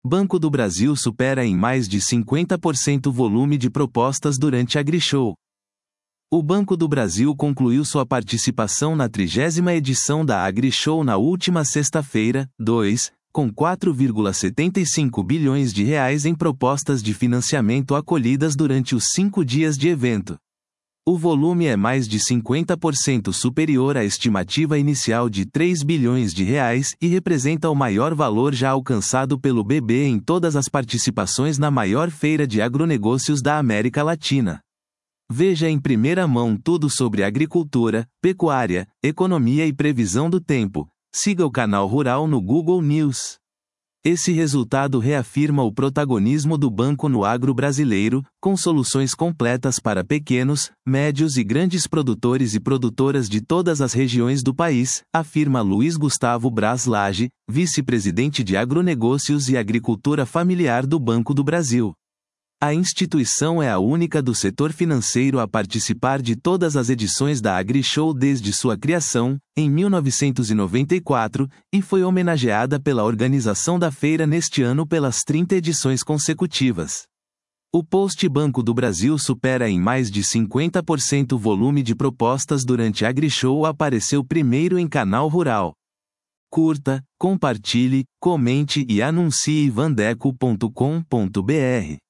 Banco do Brasil supera em mais de 50% o volume de propostas durante AgriShow. O Banco do Brasil concluiu sua participação na 30ª edição da AgriShow na última sexta-feira, com 4,75 bilhões de reais em propostas de financiamento acolhidas durante os 5 dias de evento. O volume é mais de 50% superior à estimativa inicial de 3 bilhões de reais e representa o maior valor já alcançado pelo BB em todas as participações na maior feira de agronegócios da América Latina. Veja em primeira mão tudo sobre agricultura, pecuária, economia e previsão do tempo. Siga o canal Rural no Google News. Esse resultado reafirma o protagonismo do banco no agro brasileiro, com soluções completas para pequenos, médios e grandes produtores e produtoras de todas as regiões do país, afirma Luiz Gustavo Braz Lage, vice-presidente de Agronegócios e Agricultura Familiar do Banco do Brasil. A instituição é a única do setor financeiro a participar de todas as edições da AgriShow desde sua criação, em 1994, e foi homenageada pela organização da feira neste ano pelas 30 edições consecutivas. O post Banco do Brasil supera em mais de 50% o volume de propostas durante AgriShow apareceu primeiro em Canal Rural. Curta, compartilhe, comente e anuncie vandeco.com.br.